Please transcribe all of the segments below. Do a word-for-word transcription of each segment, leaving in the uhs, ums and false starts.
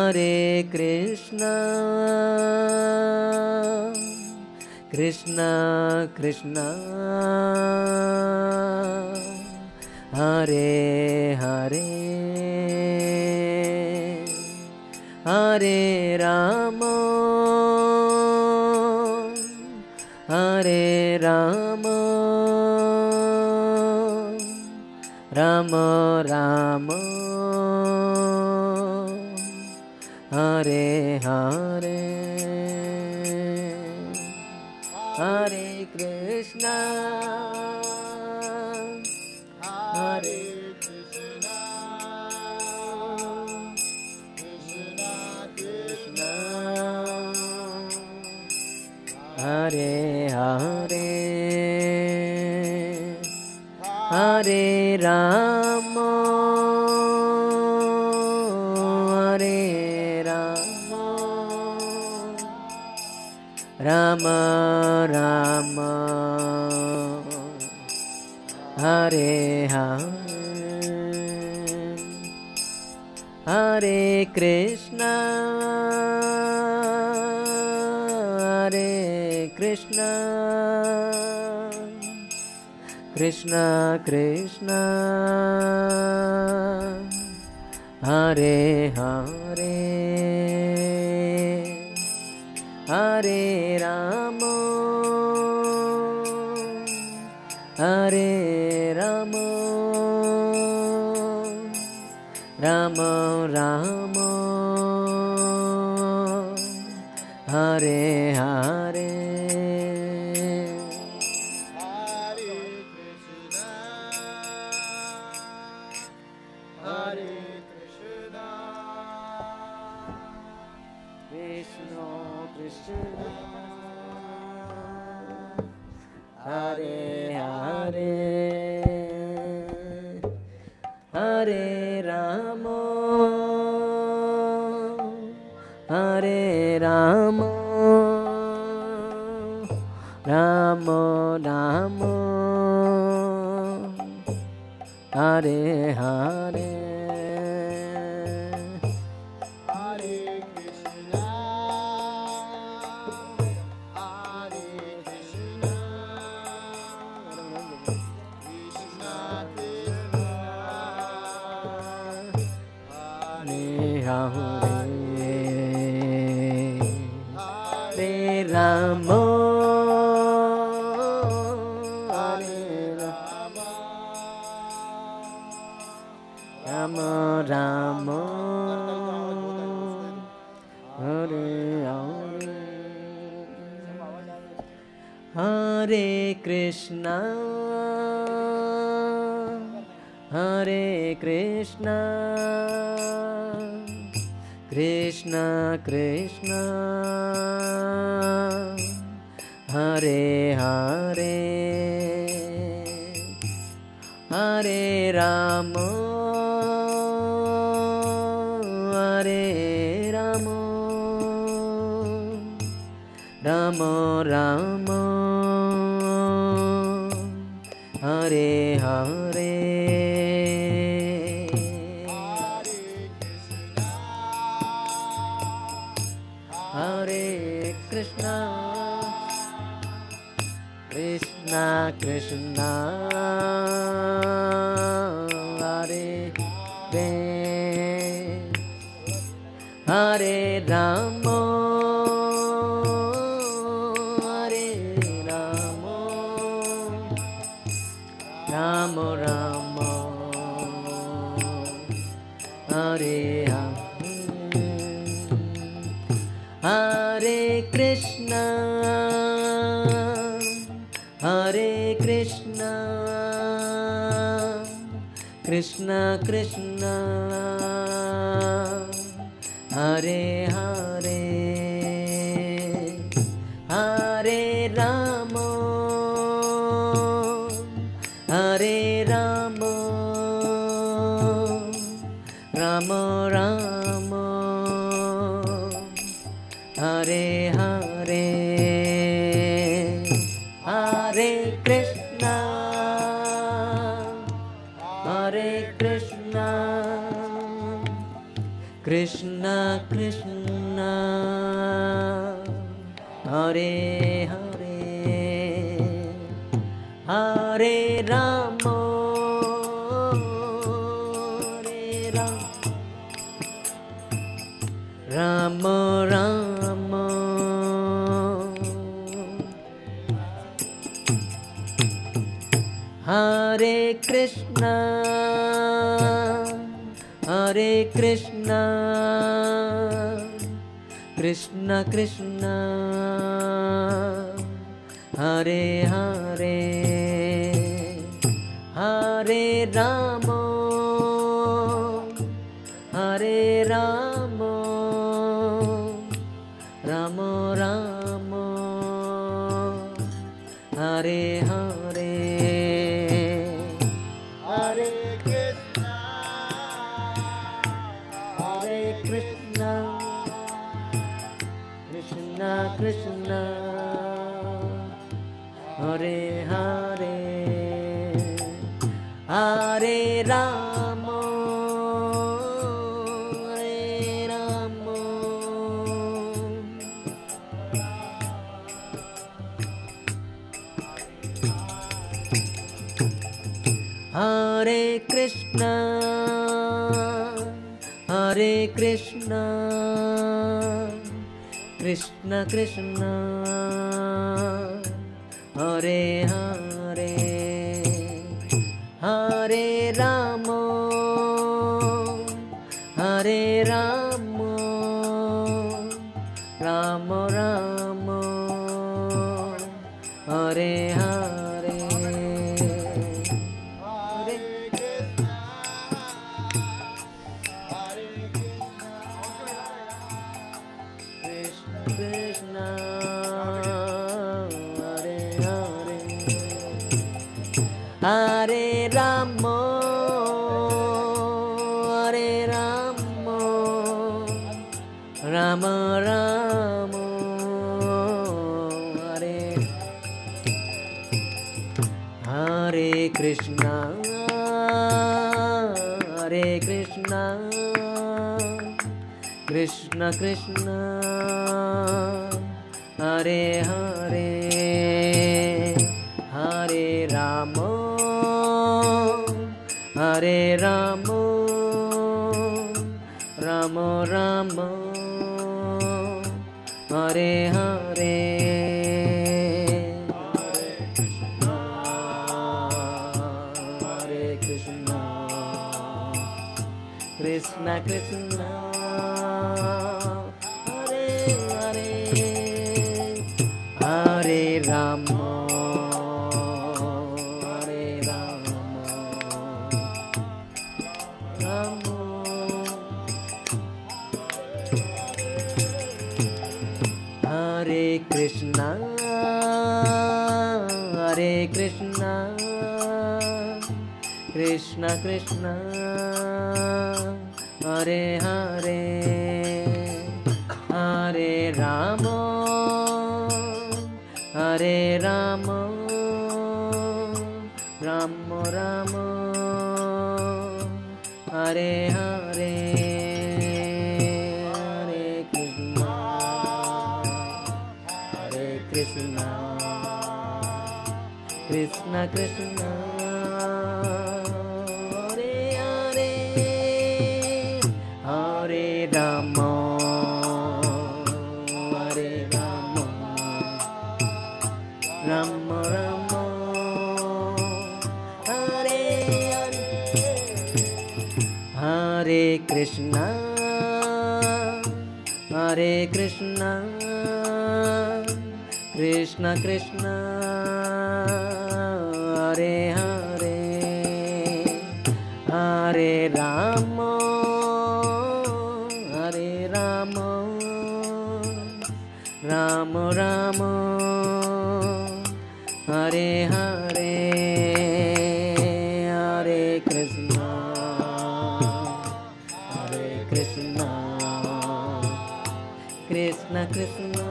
Hare Krishna, Krishna Krishna, Hare Hare, Hare Rama, Hare Rama, Rama Rama, Hare Hare, Hare Krishna, Hare Krishna, Krishna Krishna, Hare Hare, Hare Rama, Hare Rama, Rama Rama, Hare Hare, Hare Krishna, Hare Krishna, Krishna Krishna, Hare Hare, Hare Rama, Hare Rama, Rama Rama, Hare Hare, Hare Krishna, Hare Krishna, Krishna Krishna, Hare Hare, Hare Rama, Hare Rama, Rama Rama, Hare Hare, Hare Krishna, Hare Krishna, Krishna Krishna, Hare Hare, Hare Rama, Hare Rama, Rama Rama, Hare Hare, Hare Krishna, Hare Krishna, Krishna Krishna, Hare Hare, Hare Rama, Hare Rama, Rama Rama, Hare Hare, Hare Krishna, Krishna Krishna, Hare Hare, Hare Rama, Hare Rama, Rama Rama, Hare Hare, Hare Krishna, Hare Krishna, Krishna Krishna, Hare Hare, Hare Rama, Hare Rama, Rama Rama, Hare Hare, Hare Krishna, Hare Krishna, Krishna Krishna Hare Hare Hare Rama Hare Rama Rama Rama Hare Krishna Hare Krishna Krishna Krishna Hare Hare Hare Rama Hare Rama Rama Rama Hare Hare Hare Krishna Hare Krishna Krishna Krishna Hare Hare Hare Rama Hare Rama Hare Krishna Hare Krishna Krishna Krishna Hare Hare Hare Rama Hare Rama Rama Rama Hare Hare Hare Krishna Krishna Hare Hare Hare Rama Hare Rama Rama Rama Hare Hare Krishna Hare Krishna Krishna Krishna Hare Hare Hare Rama Hare Rama Rama Rama Hare Hare Hare Krishna Krishna Krishna Hare Hare Hare Rama Hare Rama Rama Hare Krishna Hare Krishna Krishna Krishna Hare Hare Hare Rama Hare Rama Rama Rama Hare Hare Hare Krishna Hare Krishna Krishna Krishna Hare Hare Hare Rama Hare Rama Rama Rama Hare Hare Hare Krishna Hare Krishna Krishna Krishna Hare Hare Hare Rama Hare Rama Rama Rama Hare Hare Hare Krishna Hare Krishna Krishna Krishna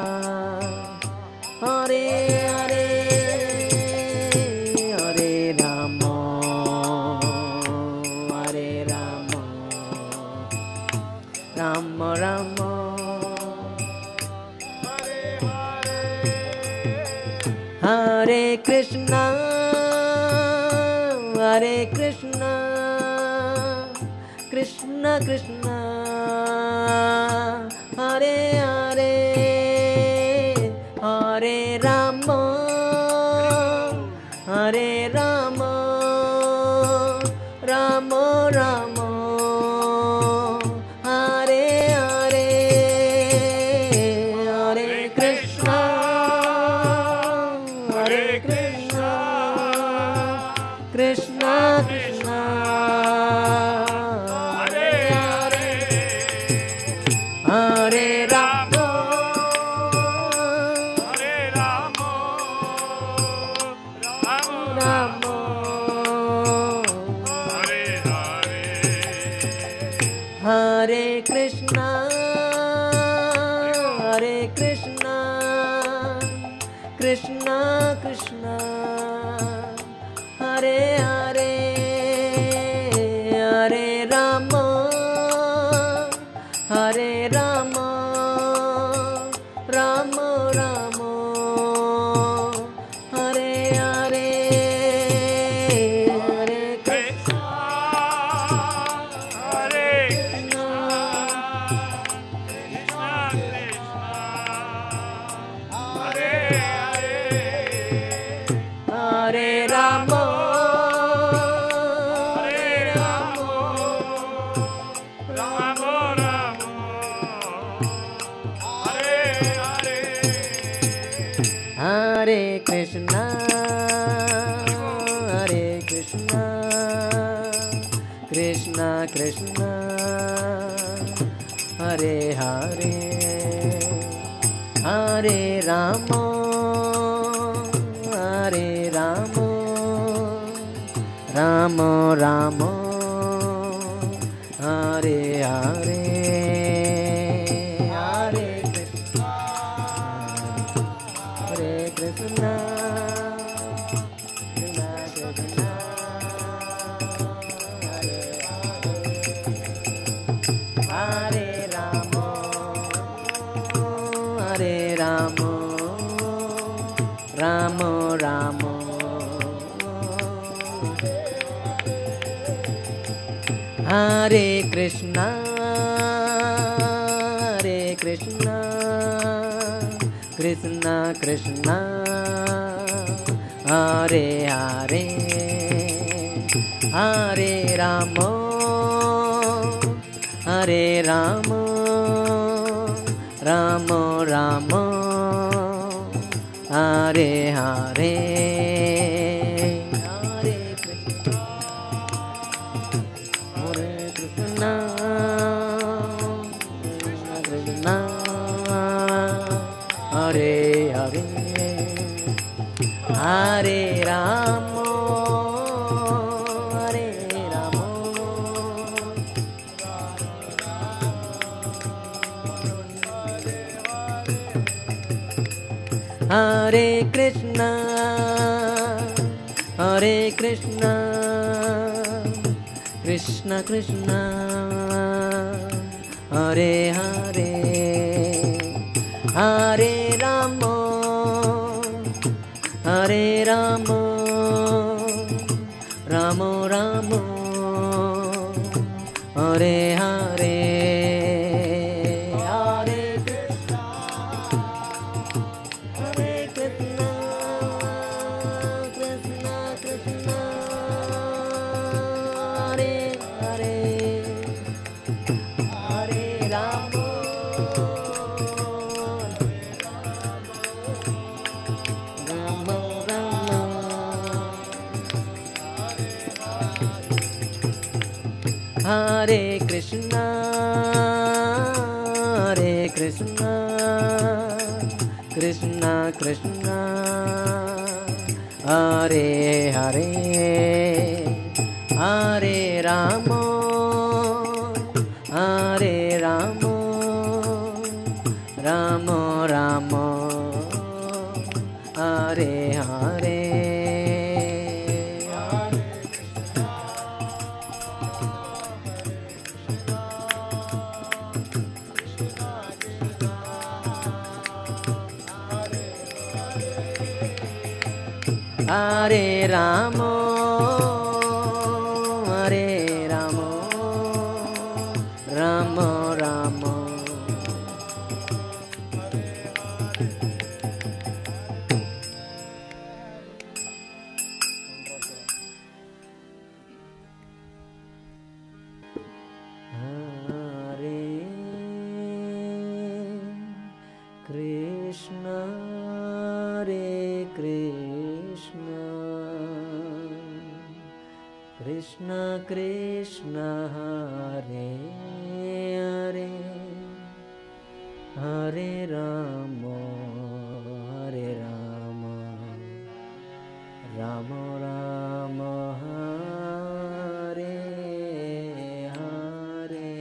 Hare Hare Hare Rama Hare Rama Krishna, Hare Krishna, Krishna Krishna, Hare Hare, Hare Rama, Hare Rama, Rama Rama, Hare Hare, Hare Krishna, Hare Krishna, Krishna Krishna, Hare Hare, Hare Rama, Hare Rama, Rama Hare Hare, Hare Krishna, Hare Krishna, Krishna Krishna, Hare Hare, Hare Rama, Hare Rama, Rama Rama, Hare Hare, Hare Krishna, Hare Krishna, Krishna Krishna, Hare Hare, Hare Rama, Hare Rama, Rama Rama, Hare Hare, Hare Krishna, Hare Krishna, Krishna Krishna, Hare Hare, Hare Rama, Hare Rama, Rama Rama, Hare Hare, Hare Krishna, Hare Krishna, Krishna Krishna, Hare Hare, Hare Rama, Hare Rama, Rama Rama, Hare Krishna, Hare Krishna, Krishna Krishna, Hare Hare, Hare Rama, Hare Rama, Rama Rama, Hare Hare, Hare Krishna, Hare Krishna, Krishna Krishna, Hare Hare, Hare Rama, Hare Rama, Hare Krishna, Hare Krishna, Krishna Krishna, Hare Hare, Hare Rama, Hare Rama, Rama Rama, Hare Hare, Hare Krishna, Hare Krishna, Krishna Krishna, Hare Hare, Hare Rama, Rama Rama, Hare Krishna, Hare Krishna, Krishna Krishna, Hare Hare, Hare Rama, Hare Rama, Rama Rama, Hare Hare, Hare Ram Hare Ram Ram Ram Krishna, Hare Krishna, Krishna Krishna, Hare Hare, Hare Rama, Hare Rama, Rama Rama, Hare Hare,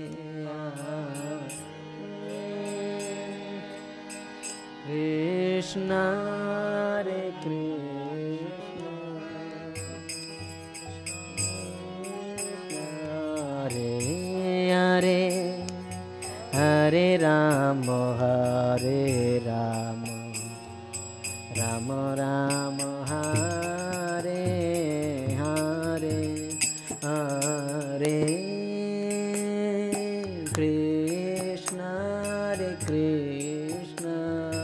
Krishna, Hare Krishna, Hare Hare, Hare Rama, Hare Rama, Rama Rama, Hare Hare, Hare Krishna, Hare Krishna,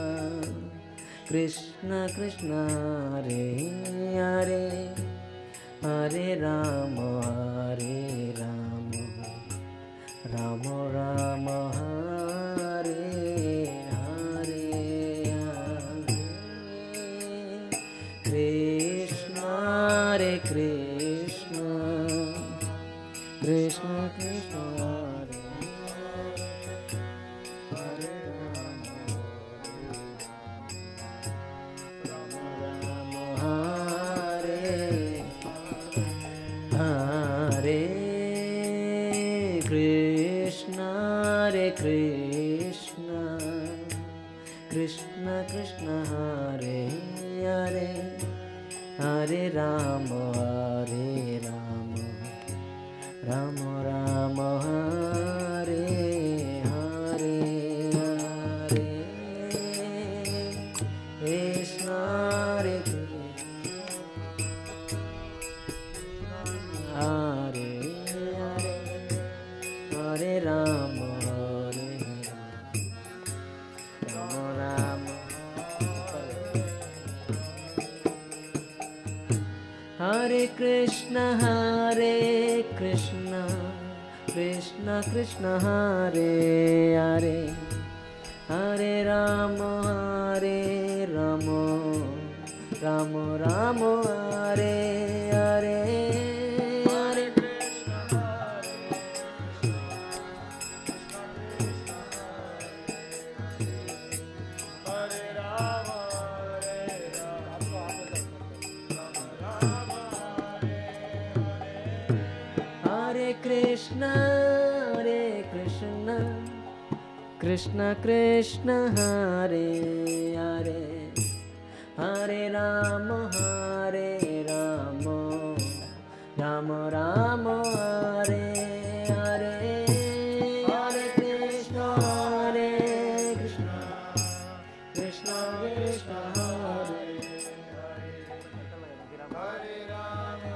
Krishna Krishna, Hare Hare, Hare Rama, Hare Rama, Rama Rama, Hare Hare, Krishna, Hare Krishna, Krishna Krishna, Hare Krishna, Hare Krishna, Krishna Krishna, Hare Hare, Hare Rama, Hare Rama, Rama Rama, Hare Hare, Hare Krishna, Hare Krishna, Hare Hare Rama, Hare Rama, Rama Hare Krishna, Hare Krishna, Krishna Krishna, Hare Hare, Hare Rama, Hare Rama, Rama Rama, Hare Hare, Hare Krishna, Hare Rama, Hare Krishna, Hare Krishna, Krishna Krishna, Hare Hare, Hare Rama, Hare Rama, Rama Rama, Hare Hare, Hare Krishna, Hare Krishna, Krishna Krishna, Hare Hare Rama,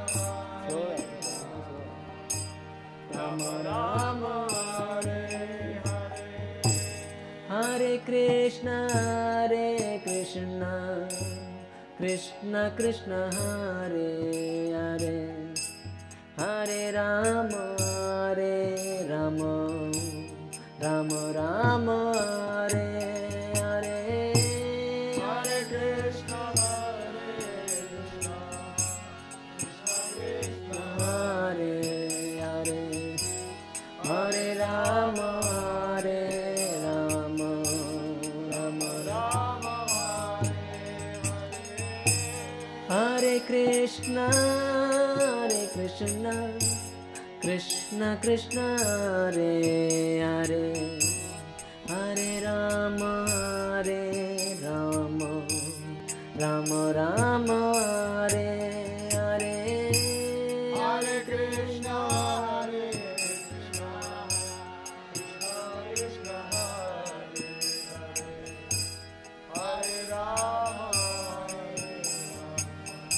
Rama Rama, Hare Hare, Hare Krishna, Hare Krishna, Krishna Krishna, Hare Hare, Hare Rama, Hare Rama, Rama Rama, Hare Hare, Hare Krishna, Hare Krishna, Krishna Krishna, Hare Hare, Hare Rama, Hare Rama, Rama Rama, Hare Krishna, Hare Krishna, Krishna Krishna, Hare Hare, Hare Rama, Hare Rama, Rama Rama, Hare Hare, Hare Krishna, Hare Krishna, Krishna Krishna, Hare Hare, Hare Rama,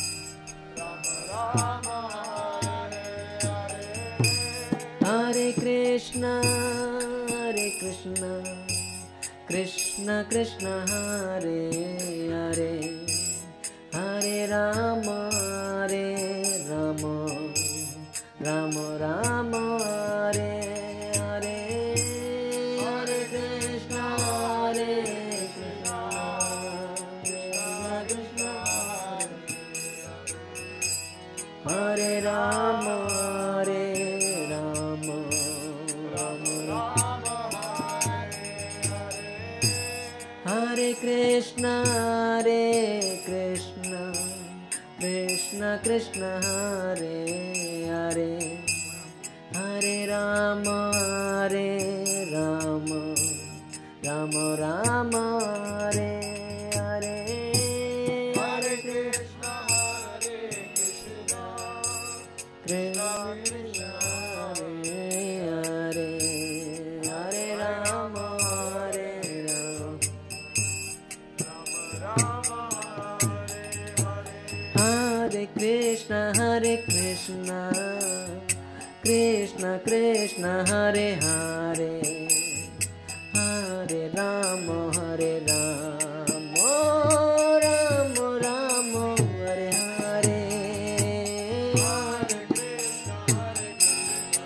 Krishna, Hare Krishna, Krishna Krishna, Hare Hare, Hare Rama, Hare Rama, Rama Rama, Hare Hare, Hare Krishna, Hare Krishna, Krishna Krishna, Hare Rama, Hare Rama, Rama Rama, Hare Krishna, Hare Krishna, Krishna Krishna, Hare Hare, Hare Rama, Hare Rama, Rama Rama, Hare Hare, Hare Krishna, Hare Krishna, Krishna Krishna, Hare Hare, Hare Rama, Hare Rama, Hare Krishna, Hare Krishna, Krishna Krishna, Hare Hare, Hare Rama, Hare Rama, Rama Rama, Hare Hare, Hare Krishna, Hare Krishna,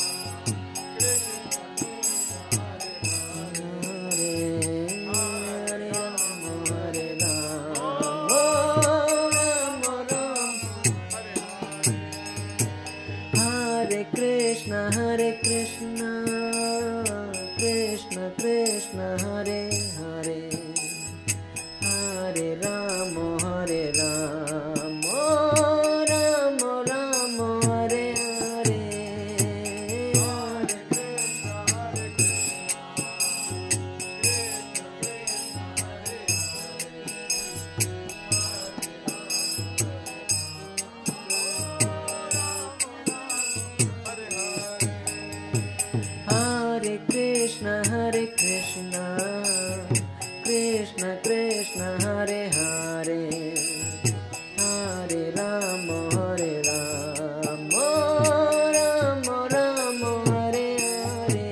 Krishna Hare Krishna, Krishna Krishna, Hare Hare, Hare Rama, Hare Rama, Rama Rama, Hare Hare, Hare Krishna, Hare Krishna, Hare Krishna, Krishna Krishna, Hare Hare, Hare Rama, Hare Rama, Rama Rama, Hare Hare,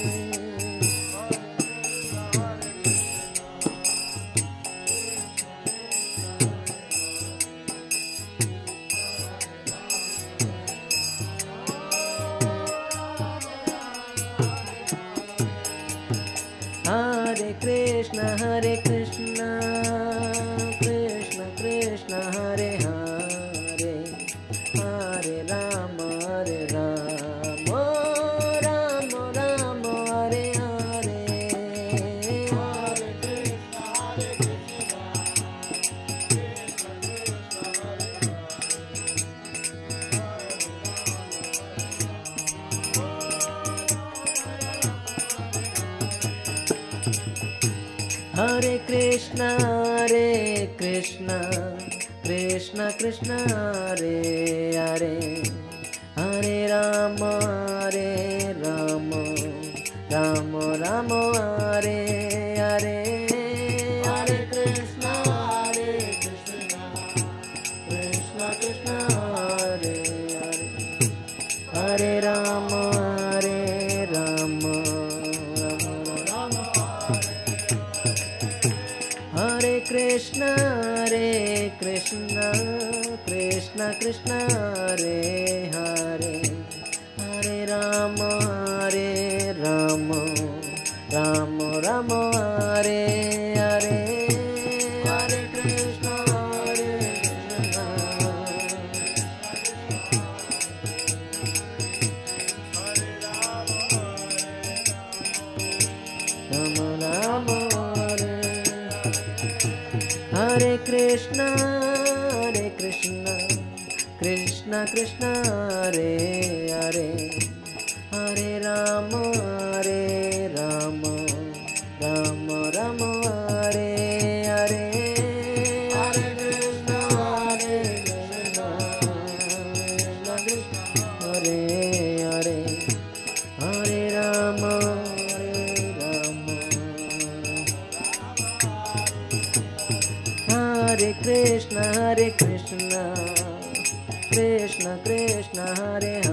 Hare Krishna, Hare Krishna, Krishna Krishna, Hare Hare, Hare Rama, Hare Rama, Rama Rama, Hare Hare, Hare Krishna, Hare Krishna, Krishna Krishna, Hare Krishna, Hare Krishna, Krishna Krishna, Hare Hare, Hare Rama, Hare Rama, Rama Rama, Hare Hare, Hare Krishna, Hare Krishna, Krishna Krishna, Hare Hare, Hare Rama, Hare Rama, Rama Rama, Hare Krishna, Hare Krishna, Krishna Krishna, Hare Hare, Hare Rama, Hare Rama, Rama Rama, Hare Hare, Hare Krishna, Hare Krishna, Rama Rama, Hare Krishna, Hare Krishna, Krishna Krishna, Hare Hare, Hare Rama, Hare Rama, Rama Rama, Hare Hare, Hare Krishna, Hare Krishna, Krishna Krishna, Hare Hare, Hare Rama, Hare Rama, Hare Krishna, Hare Krishna, Krishna Krishna, Hare Hare.